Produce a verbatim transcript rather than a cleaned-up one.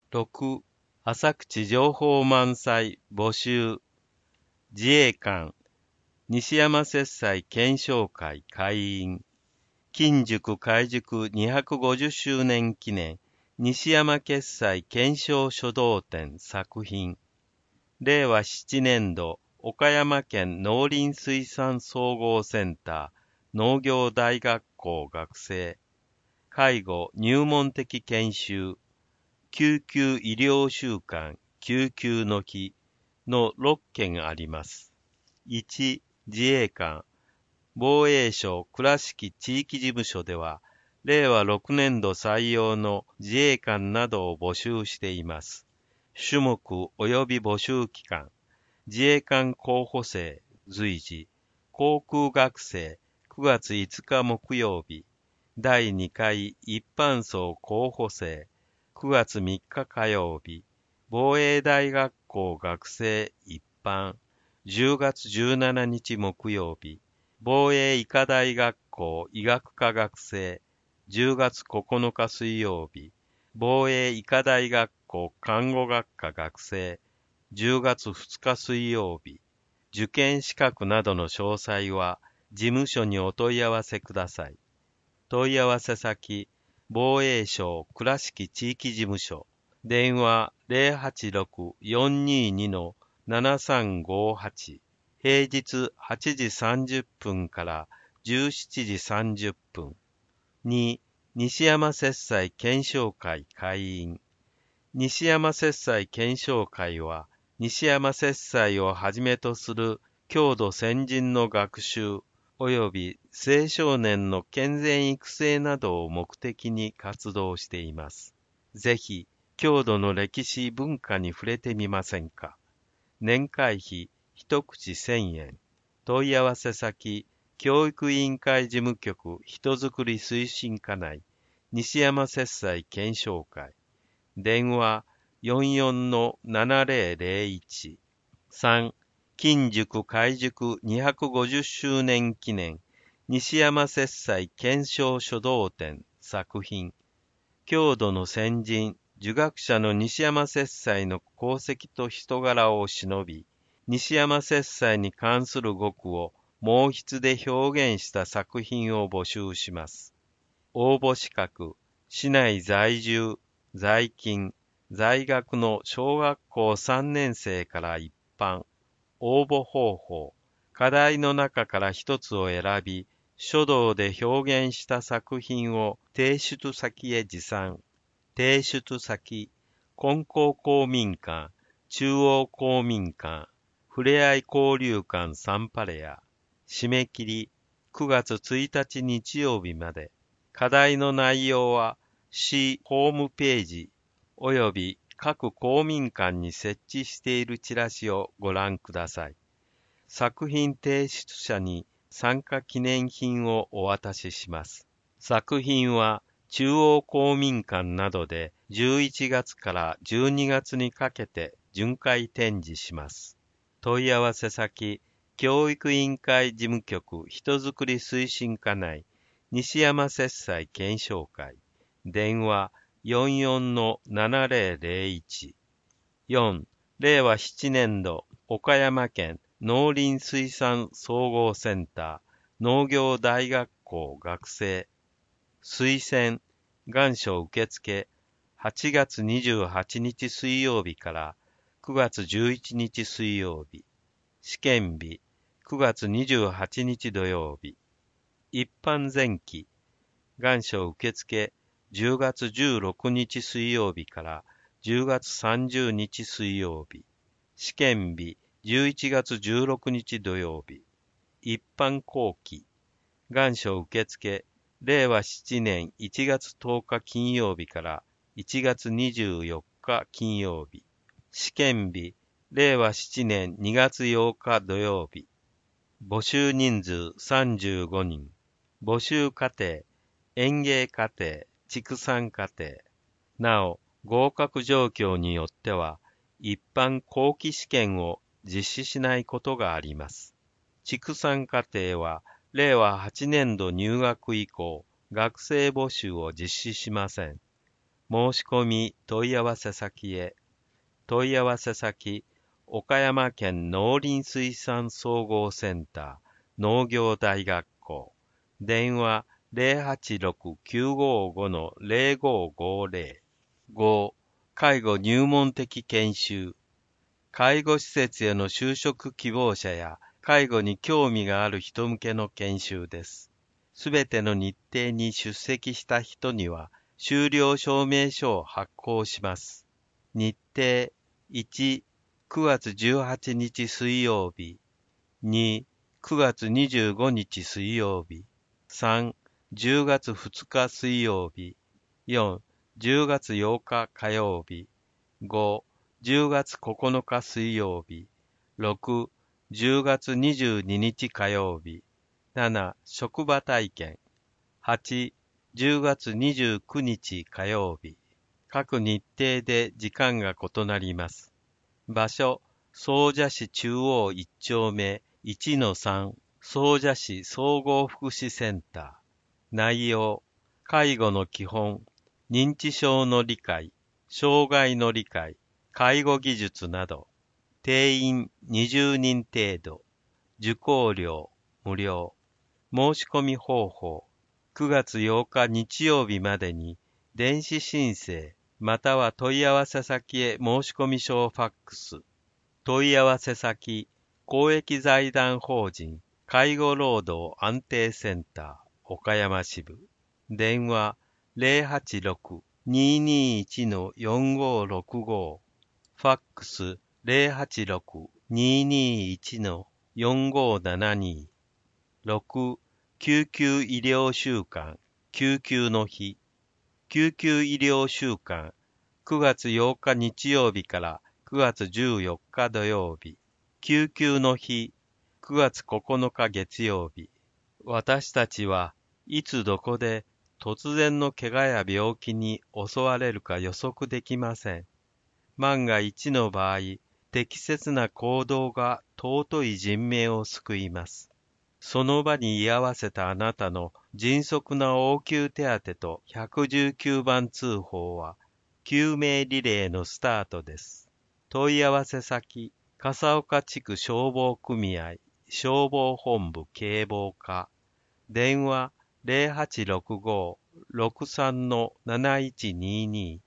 ろく、浅口情報満載募集。自衛官、西山雪斎検証会会員。金塾開塾にひゃくごじゅっしゅうねん記念西山決済検証書道展作品。れいわななねん度岡山県農林水産総合センター農業大学校学生。介護入門的研修。救急医療週間救急の日のろっけんあります。いち、自衛官。防衛省倉敷地域事務所では、れいわろくねん度採用の自衛官などを募集しています。種目及び募集期間、自衛官候補生随時、航空学生くがついつか木曜日、だいにかい一般層候補生くがつみっか火曜日、防衛大学校学生一般じゅうがつじゅうしちにち木曜日、防衛医科大学校医学科学生じゅうがつここのか水曜日、防衛医科大学校看護学科学生じゅうがつふつか水曜日。受験資格などの詳細は事務所にお問い合わせください。問い合わせ先、防衛省倉敷地域事務所。電話 ゼロはちろく よんにーに ななさんごはち。平日はちじさんじゅっぷんからじゅうしちじさんじゅっぷん。に、西山雪斎検証会会員。西山雪斎検証会は、西山雪斎をはじめとする郷土先人の学習及び青少年の健全育成などを目的に活動しています。ぜひ、郷土の歴史文化に触れてみませんか。年会費一口せんえん。問い合わせ先、教育委員会事務局人づくり推進課内、西山雪斎検証会。電話 よんよんのななぜろぜろいち。さん、金塾開塾にひゃくごじゅっしゅうねん記念西山雪斎検証書道展作品。郷土の先人、儒学者の西山雪斎の功績と人柄を偲び、西山雪斎に関する語句を毛筆で表現した作品を募集します。応募資格、市内在住、在勤、在学の小学校さんねん生から一般。応募方法、課題の中から一つを選び、書道で表現した作品を提出先へ持参。提出先、金光公民館、中央公民館、ふれあい交流館サンパレア。締め切り、くがつついたち日曜日まで。課題の内容は、市ホームページ及び各公民館に設置しているチラシをご覧ください。作品提出者に参加記念品をお渡しします。作品は中央公民館などでじゅういちがつからじゅうにがつにかけて巡回展示します。問い合わせ先、教育委員会事務局人づくり推進課内、西山雪斎検証会。電話よんよんのななぜろぜろいち。よん、れいわななねん度岡山県農林水産総合センター農業大学校学生。推薦、願書受付、はちがつにじゅうはちにち水曜日からくがつじゅういちにち水曜日。試験日、くがつにじゅうはちにち土曜日。一般前期、願書受付、じゅうがつじゅうろくにち水曜日からじゅうがつさんじゅうにち水曜日。試験日、じゅういちがつじゅうろくにち土曜日。一般後期、願書受付、れいわななねんいちがつとおか金曜日からいちがつにじゅうよっか金曜日。試験日、れいわななねんにがつようか土曜日。募集人数さんじゅうごにん。募集課程、園芸課程、畜産課程。なお、合格状況によっては、一般後期試験を実施しないことがあります。畜産課程は、れいわはちねん度入学以降、学生募集を実施しません。 申し込み問い合わせ先へ。問い合わせ先、岡山県農林水産総合センター農業大学校。電話 ゼロはちろく きゅうごご ゼロごごゼロ。ご、介護入門的研修。介護施設への就職希望者や介護に興味がある人向けの研修です。すべての日程に出席した人には修了証明書を発行します。日程いち、くがつじゅうはちにち水曜日。に、くがつにじゅうごにち水曜日。さん、じゅうがつふつか水曜日。よん、じゅうがつようか火曜日。ご、じゅうがつここのか水曜日。ろく、じゅうがつにじゅうににち火曜日。なな、職場体験。はち、じゅうがつにじゅうくにち火曜日。各日程で時間が異なります。場所、総社市中央いち丁目 いちのさん 総社市総合福祉センター。内容、介護の基本、認知症の理解、障害の理解、介護技術など。定員にじゅうにん程度。受講料無料。申し込み方法、くがつようか日曜日までに電子申請または問い合わせ先へ申し込み書をファックス。問い合わせ先、公益財団法人介護労働安定センター岡山支部。電話 ゼロはちろく にーにーいち よんごろくご。ファックス ゼロはちろく にーにーいち よんごななに。ろく、救急医療週間、救急の日。救急医療週間、くがつようか日曜日からくがつじゅうよっか土曜日。救急の日、くがつここのか月曜日。私たちはいつどこで突然の怪我や病気に襲われるか予測できません。万が一の場合、適切な行動が尊い人命を救います。その場に居合わせたあなたの迅速な応急手当とひゃくじゅうきゅうばん通報は救命リレーのスタートです。問い合わせ先、笠岡地区消防組合消防本部警防課。電話 ゼロはちろくご ろくさんのなないちにーにー。